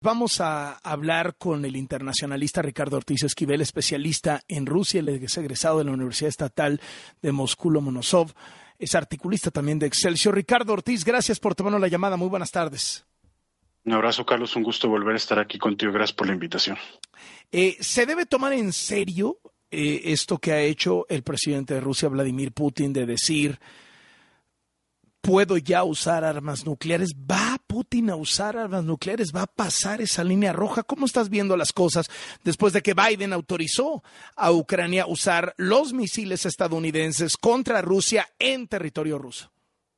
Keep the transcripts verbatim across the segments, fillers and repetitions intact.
Vamos a hablar con el internacionalista Ricardo Ortiz Esquivel, especialista en Rusia, él es egresado de la Universidad Estatal de Moscú Lomonosov, es articulista también de Excelsior. Ricardo Ortiz, gracias por tomarnos la llamada, muy buenas tardes. Un abrazo, Carlos, un gusto volver a estar aquí contigo, gracias por la invitación. Eh, ¿Se debe tomar en serio eh, esto que ha hecho el presidente de Rusia, Vladimir Putin, de decir, puedo ya usar armas nucleares? ¿Va Putin a usar armas nucleares? ¿Va a pasar esa línea roja? ¿Cómo estás viendo las cosas después de que Biden autorizó a Ucrania usar los misiles estadounidenses contra Rusia en territorio ruso?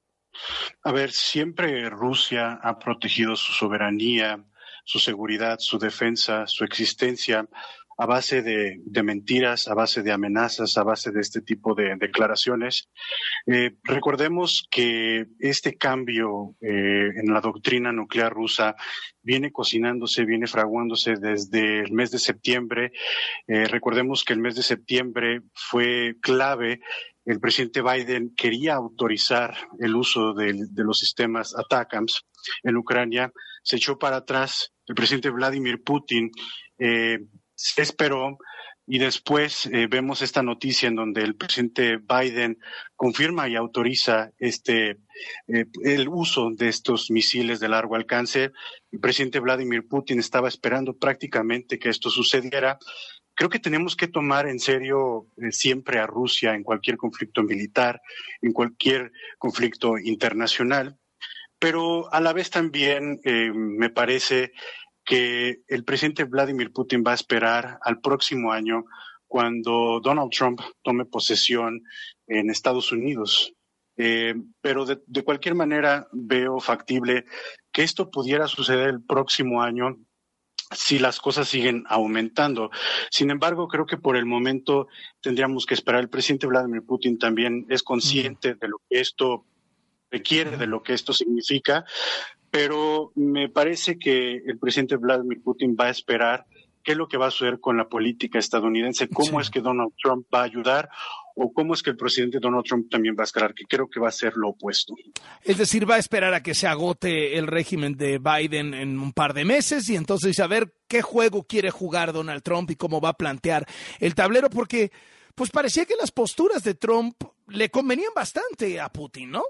A ver, siempre Rusia ha protegido su soberanía, su seguridad, su defensa, su existencia a base de, de mentiras, a base de amenazas, a base de este tipo de declaraciones. Eh, recordemos que este cambio eh, en la doctrina nuclear rusa viene cocinándose, viene fraguándose desde el mes de septiembre. Eh, recordemos que el mes de septiembre fue clave. El presidente Biden quería autorizar el uso de, de los sistemas ATACMS en Ucrania. Se echó para atrás. El presidente Vladimir Putin eh, se esperó y después eh, vemos esta noticia en donde el presidente Biden confirma y autoriza este eh, el uso de estos misiles de largo alcance. El presidente Vladimir Putin estaba esperando prácticamente que esto sucediera. Creo que tenemos que tomar en serio eh, siempre a Rusia en cualquier conflicto militar, en cualquier conflicto internacional, pero a la vez también eh, me parece que el presidente Vladimir Putin va a esperar al próximo año cuando Donald Trump tome posesión en Estados Unidos. Eh, pero de, de cualquier manera veo factible que esto pudiera suceder el próximo año si las cosas siguen aumentando. Sin embargo, creo que por el momento tendríamos que esperar. El presidente Vladimir Putin también es consciente de lo que esto requiere, de lo que esto significa, pero me parece que el presidente Vladimir Putin va a esperar qué es lo que va a suceder con la política estadounidense, cómo sí. es que Donald Trump va a ayudar o cómo es que el presidente Donald Trump también va a escalar, que creo que va a ser lo opuesto. Es decir, va a esperar a que se agote el régimen de Biden en un par de meses y entonces a ver qué juego quiere jugar Donald Trump y cómo va a plantear el tablero, porque pues parecía que las posturas de Trump le convenían bastante a Putin, ¿no?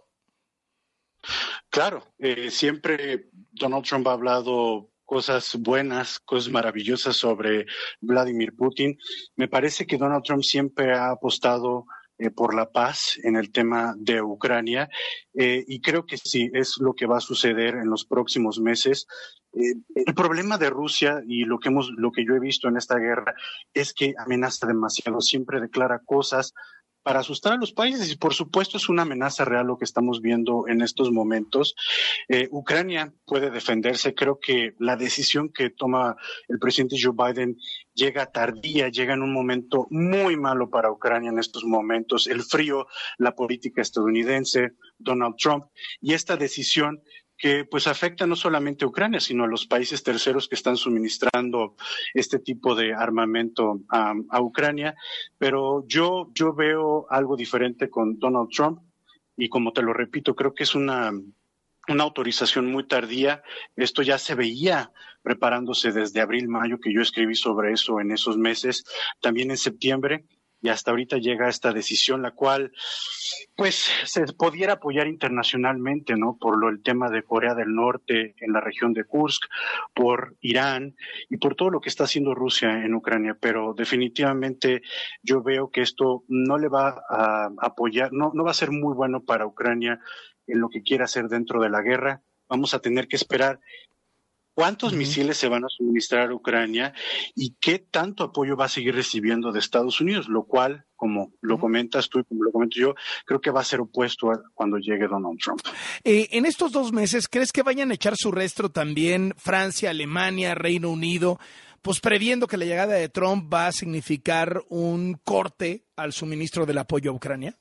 Claro, eh, siempre Donald Trump ha hablado cosas buenas, cosas maravillosas sobre Vladimir Putin. Me parece que Donald Trump siempre ha apostado eh, por la paz en el tema de Ucrania eh, y creo que sí, es lo que va a suceder en los próximos meses. Eh, el problema de Rusia y lo que hemos, lo que yo he visto en esta guerra es que amenaza demasiado, siempre declara cosas para asustar a los países y por supuesto es una amenaza real lo que estamos viendo en estos momentos. Eh, Ucrania puede defenderse. Creo que la decisión que toma el presidente Joe Biden llega tardía, llega en un momento muy malo para Ucrania en estos momentos. El frío, la política estadounidense, Donald Trump y esta decisión que pues afecta no solamente a Ucrania, sino a los países terceros que están suministrando este tipo de armamento a, a Ucrania. Pero yo, yo veo algo diferente con Donald Trump y como te lo repito, creo que es una, una autorización muy tardía. Esto ya se veía preparándose desde abril, mayo, que yo escribí sobre eso en esos meses, también en septiembre. Y hasta ahorita llega esta decisión, la cual, pues, se pudiera apoyar internacionalmente, ¿no? Por lo el tema de Corea del Norte en la región de Kursk, por Irán y por todo lo que está haciendo Rusia en Ucrania. Pero definitivamente yo veo que esto no le va a apoyar, no, no va a ser muy bueno para Ucrania en lo que quiera hacer dentro de la guerra. Vamos a tener que esperar ¿cuántos uh-huh. misiles se van a suministrar a Ucrania y qué tanto apoyo va a seguir recibiendo de Estados Unidos? Lo cual, como lo uh-huh. comentas tú y como lo comento yo, creo que va a ser opuesto a cuando llegue Donald Trump. Eh, en estos dos meses, ¿crees que vayan a echar su rastro también Francia, Alemania, Reino Unido? Pues previendo que la llegada de Trump va a significar un corte al suministro del apoyo a Ucrania.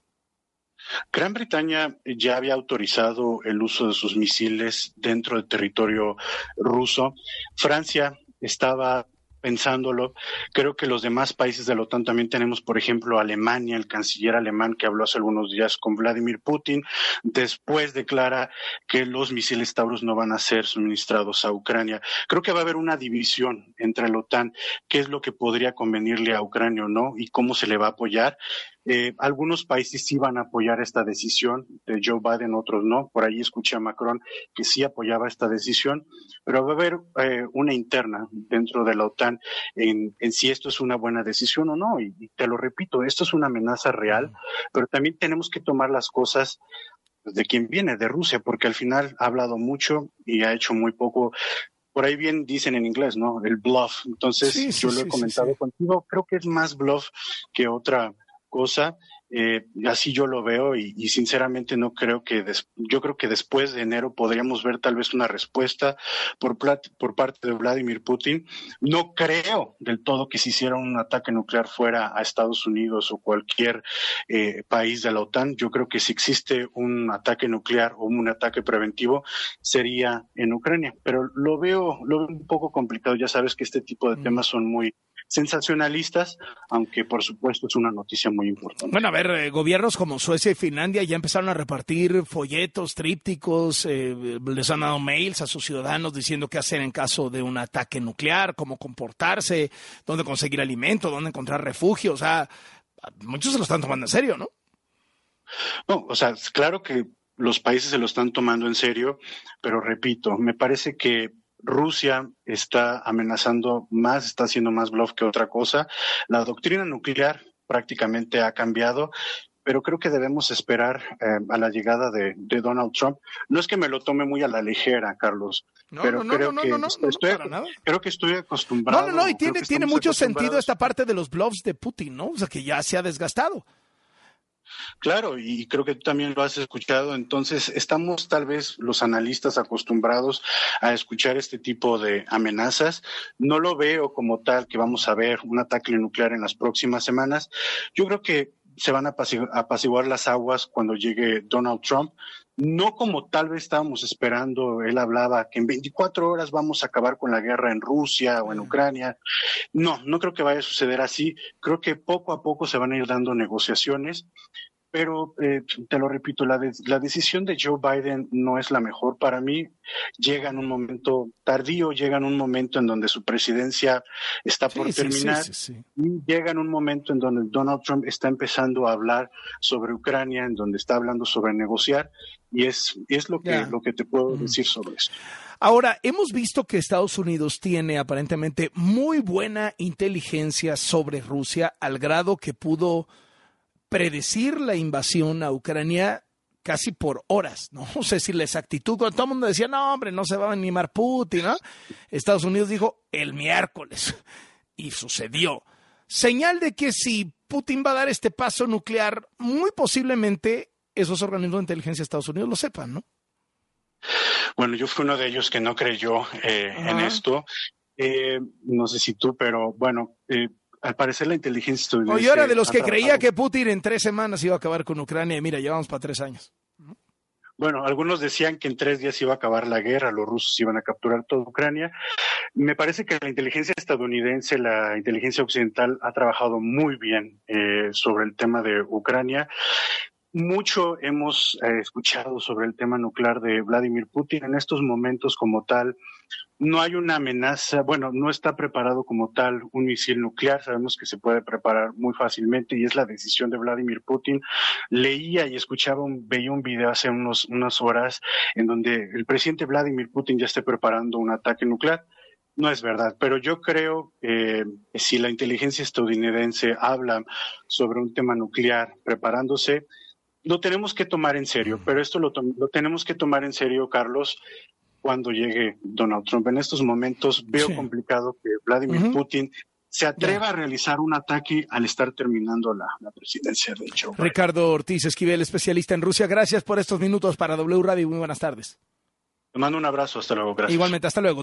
Gran Bretaña ya había autorizado el uso de sus misiles dentro del territorio ruso. Francia estaba pensándolo, creo que los demás países de la OTAN también tenemos, por ejemplo, Alemania, el canciller alemán que habló hace algunos días con Vladimir Putin, después declara que los misiles Taurus no van a ser suministrados a Ucrania. Creo que va a haber una división entre la OTAN, qué es lo que podría convenirle a Ucrania o no y cómo se le va a apoyar. Eh, algunos países sí van a apoyar esta decisión de Joe Biden, otros no. Por ahí escuché a Macron que sí apoyaba esta decisión, pero va a haber eh, una interna dentro de la OTAN en, en si esto es una buena decisión o no. Y, y te lo repito, esto es una amenaza real, pero también tenemos que tomar las cosas de quien viene, de Rusia, porque al final ha hablado mucho y ha hecho muy poco. Por ahí bien dicen en inglés, ¿no? El bluff. Entonces, sí, sí, yo lo he sí, comentado sí, sí. contigo, creo que es más bluff que otra cosa. Eh, así yo lo veo y, y sinceramente no creo que des, yo creo que después de enero podríamos ver tal vez una respuesta por, por parte de Vladimir Putin. No creo del todo que se hiciera un ataque nuclear fuera a Estados Unidos o cualquier eh, país de la OTAN. Yo creo que si existe un ataque nuclear o un ataque preventivo sería en Ucrania, pero lo veo, lo veo un poco complicado. Ya sabes que este tipo de temas son muy sensacionalistas, aunque por supuesto es una noticia muy importante. Bueno, a ver, eh, gobiernos como Suecia y Finlandia ya empezaron a repartir folletos, trípticos, eh, les han dado mails a sus ciudadanos diciendo qué hacer en caso de un ataque nuclear, cómo comportarse, dónde conseguir alimento, dónde encontrar refugio. O sea, muchos se lo están tomando en serio, ¿no? No, o sea, claro que los países se lo están tomando en serio, pero repito, me parece que Rusia está amenazando más, está haciendo más bluff que otra cosa. La doctrina nuclear prácticamente ha cambiado, pero creo que debemos esperar eh, a la llegada de, de Donald Trump. No es que me lo tome muy a la ligera, Carlos, No, pero no, no, creo no, que no, no, estoy, no, no, para nada. creo que estoy acostumbrado. No, no, no, y tiene, tiene mucho sentido esta parte parte de los bluffs de Putin, ¿no? O sea, que ya se ha desgastado. Claro, y creo que tú también lo has escuchado. Entonces, estamos tal vez los analistas acostumbrados a escuchar este tipo de amenazas. No lo veo como tal que vamos a ver un ataque nuclear en las próximas semanas. Yo creo que se van a apaciguar las aguas cuando llegue Donald Trump. No como tal vez estábamos esperando. Él hablaba que en veinticuatro horas vamos a acabar con la guerra en Rusia o en Ucrania. No, no creo que vaya a suceder así. Creo que poco a poco se van a ir dando negociaciones. Pero eh, te lo repito, la, de, la decisión de Joe Biden no es la mejor para mí. Llega en un momento tardío, llega en un momento en donde su presidencia está Sí, por sí, terminar, sí, sí, sí. y llega en un momento en donde Donald Trump está empezando a hablar sobre Ucrania, en donde está hablando sobre negociar, y es, es lo, que, Ya. lo que te puedo Mm. decir sobre eso. Ahora, hemos visto que Estados Unidos tiene aparentemente muy buena inteligencia sobre Rusia, al grado que pudo predecir la invasión a Ucrania casi por horas, ¿no? O sea, si la exactitud, cuando todo el mundo decía, no, hombre, no se va a animar Putin, ¿no? Estados Unidos dijo, el miércoles, y sucedió. Señal de que si Putin va a dar este paso nuclear, muy posiblemente esos organismos de inteligencia de Estados Unidos lo sepan, ¿no? Bueno, yo fui uno de ellos que no creyó eh, en esto. Eh, no sé si tú, pero bueno, eh, al parecer la inteligencia estadounidense... No, yo era de los ha que trabajado... creía que Putin en tres semanas iba a acabar con Ucrania y mira, llevamos para tres años. Bueno, algunos decían que en tres días iba a acabar la guerra, los rusos iban a capturar toda Ucrania. Me parece que la inteligencia estadounidense, la inteligencia occidental ha trabajado muy bien eh, sobre el tema de Ucrania. Mucho hemos eh, escuchado sobre el tema nuclear de Vladimir Putin. En estos momentos como tal, no hay una amenaza, bueno, no está preparado como tal un misil nuclear. Sabemos que se puede preparar muy fácilmente y es la decisión de Vladimir Putin. Leía y escuchaba, un, veía un video hace unos, unas horas en donde el presidente Vladimir Putin ya esté preparando un ataque nuclear. No es verdad, pero yo creo eh, que si la inteligencia estadounidense habla sobre un tema nuclear preparándose, lo tenemos que tomar en serio, pero esto lo, lo tenemos que tomar en serio, Carlos, cuando llegue Donald Trump. En estos momentos veo sí. complicado que Vladimir uh-huh. Putin se atreva yeah. a realizar un ataque al estar terminando la, la presidencia de Joe Biden. Ricardo Ortiz Esquivel, especialista en Rusia. Gracias por estos minutos para W Radio. Muy buenas tardes. Te mando un abrazo. Hasta luego. Gracias. Igualmente, hasta luego.